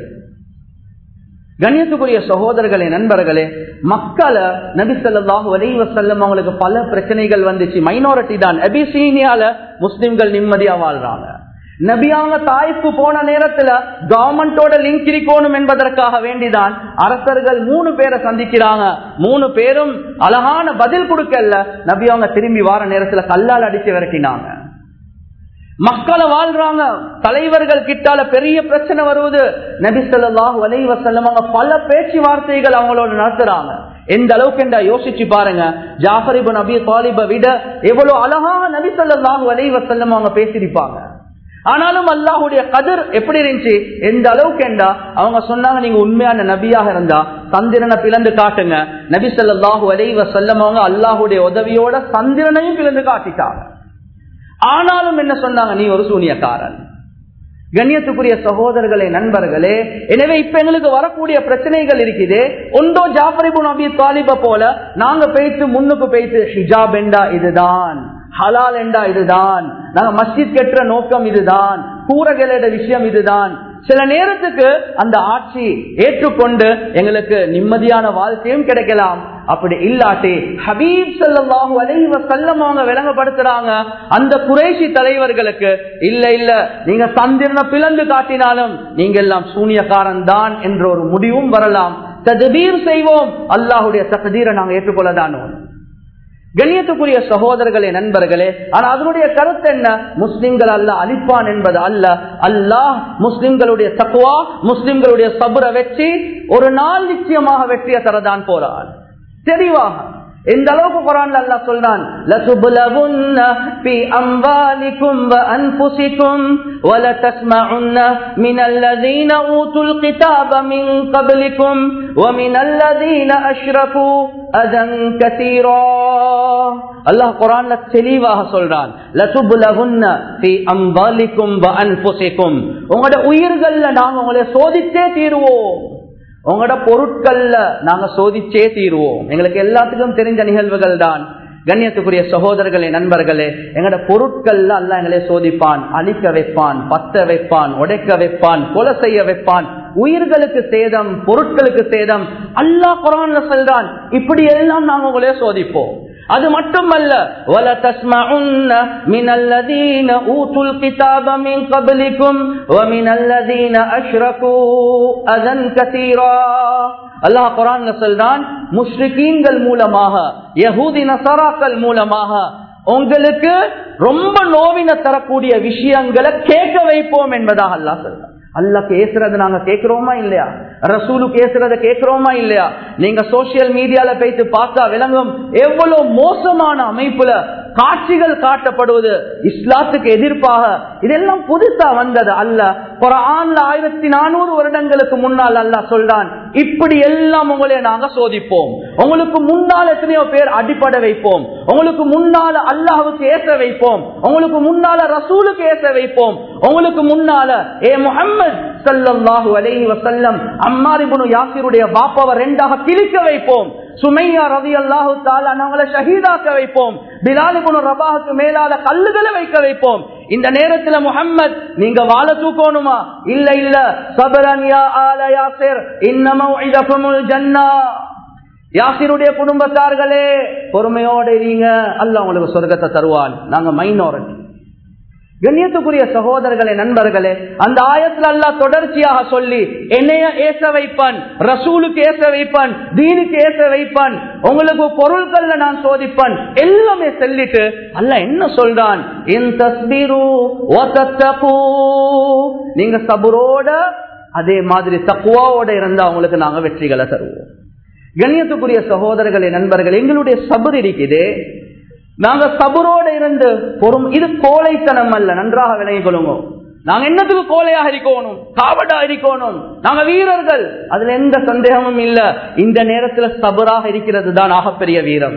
கண்ணியத்துக்குரிய சகோதரர்களே, நண்பர்களே, மக்களை நபி ஸல்லல்லாஹு அலைஹி வஸல்லம் அவங்களுக்கு பல பிரச்சனைகள் வந்துச்சு. மைனாரிட்டி தான். அபிசீனியால முஸ்லிம்கள் நிம்மதியா வாழ்றாங்க. நபியாங்க தாய்க்கு போன நேரத்துல கவர்மெண்டோட லிங்க் இருக்கணும் என்பதற்காக வேண்டிதான் அரசர்கள் மூணு பேரை சந்திக்கிறாங்க. மூணு பேரும் அழகான பதில் கொடுக்கல. நபியாங்க திரும்பி வார நேரத்துல கல்லால் அடிச்சு விரட்டினாங்க. மக்களை வாழ்றாங்க, தலைவர்கள் கிட்டால பெரிய பிரச்சனை வருவது. நபி ஸல்லல்லாஹு அலைஹி வஸல்லம் அவங்க பல பேச்சுவார்த்தைகள் அவங்களோட நடத்துறாங்க. எந்த அளவுக்கு என்றா யோசிச்சு பாருங்க. ஜாஃபர் இப்னு அபி தாலிபை விட எவ்வளவு அழகாக நபி ஸல்லல்லாஹு அலைஹி வஸல்லம் அவங்க பேசியிருப்பாங்க. ஆனாலும் அல்லாஹுடைய கதிர் எப்படி இருந்துச்சு, எந்த அளவுக்கு என்றா அவங்க சொன்னாங்க, நீங்க உண்மையான நபியாக இருந்தா சந்திரனை பிளந்து காட்டுங்க. நபி ஸல்லல்லாஹு அலைஹி வஸல்லம் அவங்க அல்லாஹுடைய உதவியோட சந்திரனையும் பிளந்து காட்டிட்டாங்க. ஆனாலும் என்ன சொன்னாங்க, நீ ஒரு சூனியக்காரன். கண்ணியத்துக்குரிய சகோதரர்களே, நண்பர்களே, எனவே இப்ப எங்களுக்கு வரக்கூடிய பிரச்சனைகள் இருக்குது. ஒன்றோ ஜாஃபர் இப்னு அபி தாலிப போல நாங்க பேய்த்து முன்னுக்கு பேய்த்து ஹிஜாப் என்றா இதுதான், ஹலால் என்றா இதுதான், நாங்க மஸ்ஜித் கெட்டுற நோக்கம் இதுதான், கூறகளோட விஷயம் இதுதான். சில நேரத்துக்கு அந்த ஆட்சி ஏற்றுக்கொண்டு எங்களுக்கு நிம்மதியான வாழ்க்கையும் கிடைக்கலாம். அப்படி இல்லாட்டி ஹபீப் ஸல்லல்லாஹு அலைஹி வஸல்லம் அவங்க விளங்கப்படுத்துறாங்க அந்த குறைஷி தலைவர்களுக்கு, இல்ல இல்ல நீங்க சந்திரனை பிளந்து காட்டினாலும் நீங்க எல்லாம் சூனியக்காரன் தான் என்ற ஒரு முடிவும் வரலாம். தத்பீர் செய்வோம், அல்லாஹுடைய தக்தீரை நாங்க ஏற்றுக்கொள்ளதான். கண்ணியத்துக்குரிய சகோதரர்களே, நண்பர்களே, ஆனா அதனுடைய கருத்து என்ன, முஸ்லிம்கள் அல்லாஹ் அழிப்பான் என்பது அல்ல. அல்லாஹ் முஸ்லிம்களுடைய தக்வா, முஸ்லிம்களுடைய சபுரை வெற்றி ஒரு நாள் நிச்சயமாக வெற்றியை தரதான் போறான். தெளிவாக எந்த அளவுக்கு குர்ஆன்ல அல்லாஹ் சொல்றான், லதுபலவுன்ன ஃபீ அம்வாலிக்கும் வ அன்ஃபுசிக்கும் வ லதஸ்மஉன்ன மினல்லதீன ஊதுல் கிதாப மின் கப்லிக்கும் வ மினல்லதீன அஷ்ரஃபு அதன் கதீரா. அல்லாஹ் குர்ஆன்ல தெளிவாக சொல்றான், லதுப்லகுன்ன ஃபீ அம்வாலிக்கும் வ அன்ஃபுஸிக்கும். உங்களோட உயிர்கள்ல நாங்க உங்களை சோதிச்சே தீருவோம், உங்களோட பொருட்கள்ல நாங்க சோதிச்சே தீருவோம். எங்களுக்கு எல்லாத்துக்கும் தெரிஞ்ச நிகழ்வுகள் தான். கண்ணியத்துக்குரிய சகோதரர்களே, நண்பர்களே, எங்கட பொருட்கள்ல அல்லாஹ் எங்களை சோதிப்பான், அழிக்க வைப்பான், பத்த வைப்பான், உடைக்க வைப்பான், கொலை செய்ய வைப்பான். உயிர்களுக்கு சேதம், பொருட்களுக்கு சேதம். அல்லாஹ் குர்ஆன்ல சொல்றான், இப்படி எல்லாம் நாங்க உங்களே சோதிப்போம். அது மட்டுமல்ல, வல தஸ்மஉன்ன மினல்லதீன ஊதுல் கிதாப மின் கப்லிக்கும் வ மினல்லதீன அஷ்ரகு அதன் கதீரா. அல்லாஹ் குர்ஆன்ல சொல்றான், முஷ்ரிக்கீன்கள் மூலமாக, யஹூதி நஸராக்கள் மூலமாக உங்களுக்கு ரொம்ப நோவின தரக்கூடிய விஷயங்களை கேட்க வைப்போம் என்பதாக அல்லாஹ் சொல்றான். அல்லாஹ் பேசுறது நாங்க கேட்கிறோமா இல்லையா? ரசூலு பேசுறத கேட்கிறோமா இல்லையா? நீங்க சோசியல் மீடியால போயிட்டு பார்த்தா விளங்கும், எவ்வளவு மோசமான அமைப்புல காட்சிகள் காட்டப்படுவது இஸ்லாத்துக்கு எதிர்ப்பாக. இதெல்லாம் புதுசா வந்தது அல்ல. குர்ஆன்ல ஆயிரத்தி நானூறு வருடங்களுக்கு முன்னால் அல்லாஹ் சொல்றான், இப்படி எல்லாம் உங்களை நாங்க சோதிப்போம். உங்களுக்கு முன்னால் எத்தனையோ பேர் அடிப்பட வைப்போம், உங்களுக்கு முன்னால அல்லாஹ்வுக்கு ஏச வைப்போம், உங்களுக்கு முன்னால ரசூலுக்கு ஏச வைப்போம், உங்களுக்கு முன்னால ஏ முஹம்மது ஸல்லல்லாஹு அலைஹி வஸல்லம் அம்மார் இப்னு யாசிருடைய பாப்பாவை ரெண்டாக கிழிக்க வைப்போம், சுமையா ரலியல்லாஹு தஆலா அவங்களை ஷஹீதாக்க வைப்போம், பிலால் இப்னு ரபாஹுக்கு மேலால கல்லுகளை வைக்க வைப்போம். இந்த நேரத்துல முஹம்மத் நீங்க வாழ தூக்கணுமா? இல்ல இல்ல, சபரன் யா ஆல யாசிர் இன்ன மௌஇதகுமுல் ஜன்னah. யாசிருடைய குடும்பத்தார்களே பொறுமையோட இருங்க, அல்லாஹ் உங்களுக்கு சொர்க்கத்தை தருவான். நாங்க மைனாரிட்டி. கண்ணியத்துக்குரிய சகோதரர்களே, நண்பர்களே, அந்த ஆயத்துல அல்லாஹ் தொடர்ச்சியாக சொல்லி என்னைய ஏச வைப்பான், ரசூலுக்கு ஏச வைப்பான், தீனுக்கு ஏச வைப்பான், உங்களுக்கு பொருட்கள்ல நான் சோதிப்பான், எல்லாமே சொல்லிட்டு அல்லாஹ் என்ன சொல்றான், இன் தஸ்பிரு வ தத்தகு. நீங்க சபரோட அதே மாதிரி தக்வாவோட இருந்தா உங்களுக்கு நாங்க வெற்றிகளை தருவோம். கண்ணியத்துக்குரிய சகோதரர்களே, நண்பர்களே, எங்களுடைய சபர் இருக்குது. நாங்க சபரோட இருந்து பொறும், இது கோழைத்தனம் அல்ல, நன்றாக விளங்கிக் கொள்ளுங்க. நாங்க என்னத்துக்கு கோழையாக இருக்கணும், காவடா இருக்கணும், நாங்க வீரர்கள், அதுல எந்த சந்தேகமும் இல்ல. இந்த நேரத்துல சபராக இருக்கிறது தான் ஆகப்பெரிய வீரம்.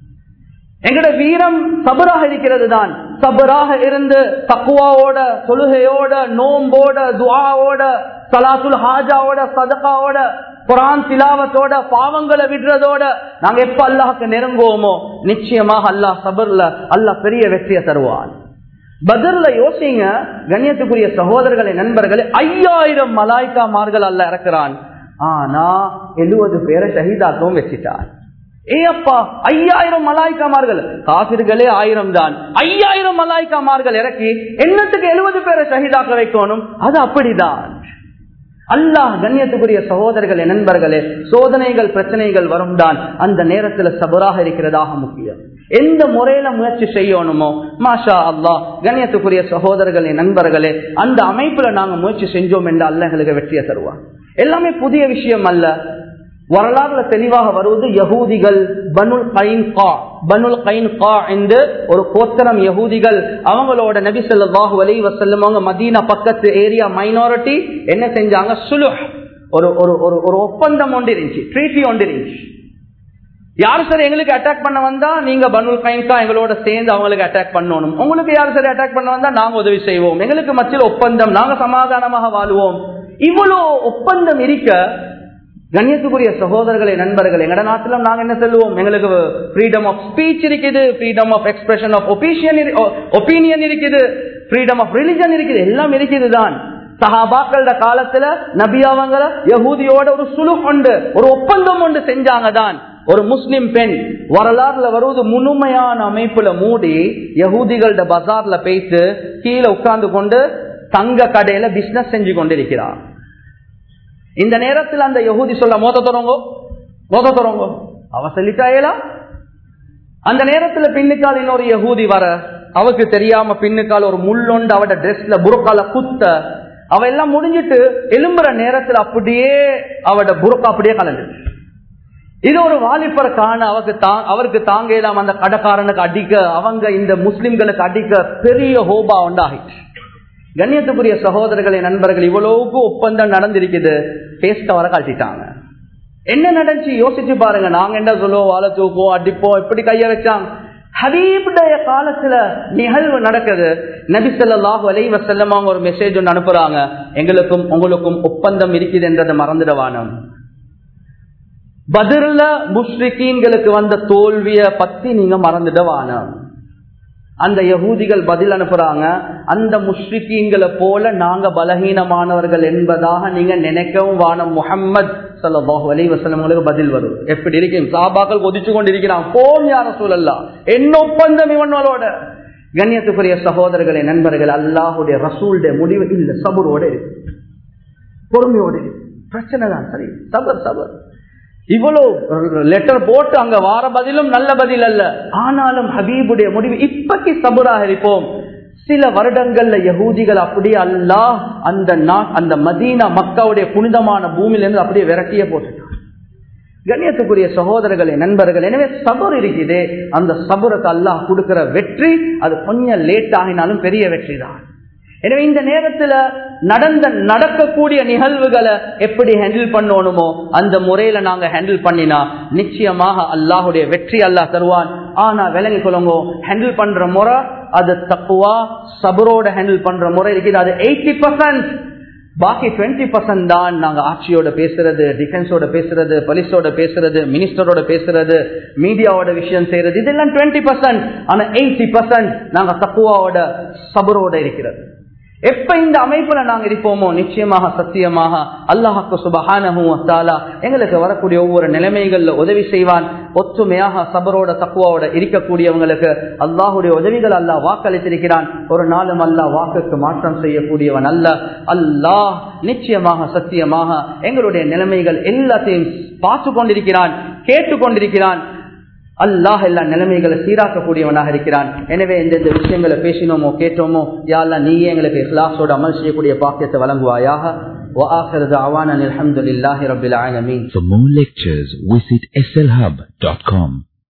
எங்கட வீரம் சபராக இருக்கிறது தான். சபராக இருந்து தக்வாவோட, தொழுகையோட, நோம்போட, துஆவோட, ஸலாத்துல் ஹாஜாவோட, சதகாவோட, குர்ஆன் திலாவத்தோட, பாவங்களை விடுறதோட நாங்க எப்ப அல்லாஹ்க்கு நெருங்குவோமோ நிச்சயமாக அல்லாஹ் சபர்ல அல்லாஹ் பெரிய வெற்றியை தருவான். பத்ர்ல யோசிங்க கண்ணியத்துக்குரிய சகோதரர்களே, நண்பர்களே, ஐயாயிரம் மலாய்க்காமார்கள் அல்லாஹ் இறக்குறான். ஆனா எழுபது பேரை ஷஹீதாக்கவும் வச்சிட்டான். ஏப்பா, ஐயாயிரம் மலாய்க்காமார்கள், காபிர்களே ஆயிரம் தான், ஐயாயிரம் மலாய்க்காமார்கள் இறக்கி என்னத்துக்கு எழுபது பேரை ஷஹீதாக்க வைக்கணும்? அது அப்படிதான். அல்லாஹ் கண்ணியத்துக்குரிய சகோதரர்களே, நண்பர்களே, சோதனைகள் பிரச்சனைகள் வரும் தான், அந்த நேரத்தில் சபராக இருக்கிறதாக முக்கியம். எந்த முறையில முயற்சி செய்யணுமோ மாஷா அல்லாஹ் கண்ணியத்துக்குரிய சகோதரர்களே, நண்பர்களே, அந்த அமைப்புல நாங்க முயற்சி செஞ்சோம் என்றால் அல்லாஹ் எங்களுக்கு வெற்றியை தருவான். எல்லாமே புதிய விஷயம் அல்ல. வரலாறுல தெளிவாக வருவது யஹூதிகள், பனுல் கைன்கா, பனுல் கைன்கா என்று ஒரு கோத்திரம் யஹூதிகள், அவங்களோட நபி ஸல்லல்லாஹு அலைஹி வஸல்லம் அவங்க மதீனா பக்கத்து ஏரியா மைனாரிட்டி என்ன செஞ்சாங்க, சுலுஹ், ஒரு ஒரு ஒரு ஒப்பந்தம் ஒன்று இருந்துச்சு, ட்ரீட்டி ஒன்று இருந்துச்சு. யாரு சரி எங்களுக்கு அட்டாக் பண்ண வந்தா நீங்க பனுல் கைன்கா எங்களோட சேர்ந்து அவங்களுக்கு அட்டாக் பண்ணணும், உங்களுக்கு யாரு சரி அட்டாக் பண்ண வந்தா நாங்க உதவி செய்வோம், எங்களுக்கு மத்தியில் ஒப்பந்தம், நாங்க சமாதானமாக வாழ்வோம். இவ்வளோ ஒப்பந்தம் இருக்க கண்ணியத்துக்குரிய சகோதரர்களே, நண்பர்களே, எங்கட நாட்டில நாங்க என்ன சொல்லுவோம், எங்களுக்கு ஃப்ரீடம் ஆஃப் ஸ்பீச் இருக்குது, freedom of expression of opinion இருக்குது, ஃப்ரீடம் ஆஃப் ரிலிஜன் இருக்குது, எல்லாம் இருக்குதுதான். சஹாபாக்களோட காலத்துல நபி அவங்க யஹூதியோட ஒரு சுலுஹ் உண்டு, ஒரு ஒப்பந்தம் ஒன்று செஞ்சாங்க தான். ஒரு முஸ்லிம் பெண் வரலாறுல வருவது முழுமையான அமைப்புல மூடி யஹூதிகளோட பஜார்ல போயிட்டு கீழே உட்கார்ந்து கொண்டு தங்க கடையில பிசினஸ் செஞ்சு கொண்டிருக்கிறார். இந்த நேரத்தில் அந்த யஹூதி சொல்ல மோத தொடங்கோ மோத தொடங்கோ அவ சொல்லிட்டாயலா. அந்த நேரத்துல பின்னுக்கால் இன்னொரு யஹூதி வர, அவருக்கு தெரியாம பின்னுக்கால் ஒரு முள்ளொண்டு அவட டிரெஸ்ல புருக்கால குத்த, அவ எல்லாம் முடிஞ்சிட்டு எலும்புற நேரத்தில் அப்படியே அவட புருக்கா அப்படியே கலந்துச்சு. இது ஒரு வாலிபர் காண அவருக்கு அவருக்கு தாங்க இல்லாம அந்த கடைக்காரனுக்கு அடிக்க, அவங்க இந்த முஸ்லிம்களுக்கு அடிக்க பெரிய ஹோபா உண்டாகிட்டு. கண்ணியத்துக்குரிய சகோதரர்களே, நண்பர்கள், இவ்வளவுக்கு ஒப்பந்தம் நடந்திருக்குது, பேஸ்ட வர காட்டிட்டாங்க. என்ன நடந்துச்சு யோசிச்சு பாருங்க. நாங்க என்ன சொல்லுவோம், வாழை தூக்குவோம், அடிப்போம், இப்படி கைய வச்சாங்க. ஹபீபுடைய காலத்துல நிகழ்வு நடக்குது. நபி ஸல்லல்லாஹு அலைஹி வஸல்லம் அவங்க ஒரு மெசேஜ் ஒன்று அனுப்புறாங்க, எங்களுக்கும் உங்களுக்கும் ஒப்பந்தம் இருக்குது என்றதை மறந்துடவானம். பத்ர்ல முஷ்ரிக்கீன்களுக்கு வந்த தோல்விய பத்தி நீங்க மறந்துடவானம். அந்த யகூதிகள் பதில் அனுப்புறாங்க, அந்த முஷ்ரிக்கீன்களை போல நாங்க பலகீனமானவர்கள் என்பதாக நீங்க நினைக்கவும் வானம். முஹம்மது ஸல்லல்லாஹு அலைஹி வஸல்லம் உங்களுக்கு பதில் வரும். எப்படி இருக்கும்? சஹாபாக்கள் கொதிச்சு கொண்டிருக்கிறான், போன் யா ரசூலல்லாஹ், என்ன ஒப்பந்தம் இவனோட. கண்ணியத்துக்குரிய சகோதரர்களே, நண்பர்கள், அல்லாஹ்வுடைய ரசூலுடைய முடிவு இல்ல, சபரோட இருக்கு, பொறுமையோட இருக்கு. பிரச்சனை தான், சரி, சபர் சபர். இவ்வளவு லெட்டர் போட்டு அங்க வார பதிலும் நல்ல பதில் அல்ல, ஆனாலும் ஹபீபுடைய முடிவு இப்பக்கு சபராக இருப்போம். சில வருடங்கள்ல யகூதிகள் அப்படியே அல்லாஹ் அந்த அந்த மதீனா மக்காவுடைய புனிதமான பூமியிலிருந்து அப்படியே விரட்டிய போட்டுட்டான். கண்ணியத்துக்குரிய சகோதரர்களே, நண்பர்கள், எனவே சபர் இருக்குது. அந்த சபருக்கு அல்லாஹ் கொடுக்கிற வெற்றி அது கொஞ்சம் லேட் ஆகினாலும் பெரிய வெற்றி தான். எனவே இந்த நேரத்துல நடந்த நடக்கக்கூடிய நிகழ்வுகளை எப்படி ஹேண்டில் பண்ணணுமோ அந்த முறையில நாங்க ஹேண்டில் பண்ணினா நிச்சயமாக அல்லாஹுடைய வெற்றி அல்லாஹ் தருவான். ஆனா விளங்கி கொள்ளுங்க, ஹேண்டில் பண்ற முறை அது தக்குவா சபரோட ஹேண்டில் பண்ற முறை இருக்குது. அது எயிட்டி பர்சன்ட், பாக்கி டுவெண்ட்டி பர்சன்ட் தான் நாங்க ஆட்சியோட பேசுறது, டிஃபென்ஸோட பேசுறது, போலீஸோட பேசுறது, மினிஸ்டரோட பேசுறது, மீடியாவோட விஷயம் செய்யறது, இதெல்லாம் டுவெண்ட்டி பர்சன்ட். ஆனா எயிட்டி பர்சன்ட் நாங்க தக்குவாவோட சபரோட இருக்கிறது. எப்ப இந்த அமைப்புல நாங்க இருப்போமோ நிச்சயமாக சத்தியமாக அல்லாஹ்வுக்கு சுப்ஹானஹு வ தஆலா எங்களுக்கு வரக்கூடிய ஒவ்வொரு நிலைமைகள்ல உதவி செய்வான். ஒற்றுமையாக சபரோட தக்வாவோட இருக்கக்கூடியவங்களுக்கு அல்லாஹ்வுடைய உதவிகள் அல்லாஹ் வாக்களித்திருக்கிறான். ஒரு நாளும் அல்லாஹ் வாக்குக்கு மாற்றம் செய்யக்கூடியவன் அல்ல. அல்லாஹ் நிச்சயமாக சத்தியமாக எங்களுடைய நிலைமைகள் எல்லாத்தையும் பார்த்து கொண்டிருக்கிறான், கேட்டுக்கொண்டிருக்கிறான். அல்லாஹ் எல்லா நிலைமைகளை சீராக்கக்கூடியவனாக இருக்கிறான். எனவே எந்தெந்த விஷயங்களை பேசினோமோ கேட்டோமோ யா அல்லாஹ் நீயே எங்களுக்கு இஹ்லாஸோட அமல் செய்யக்கூடிய பாக்கியத்தை வழங்குவாயாக. وآخر دعوانا الحمد لله رب العالمين. For more lectures visit S L hub dot com.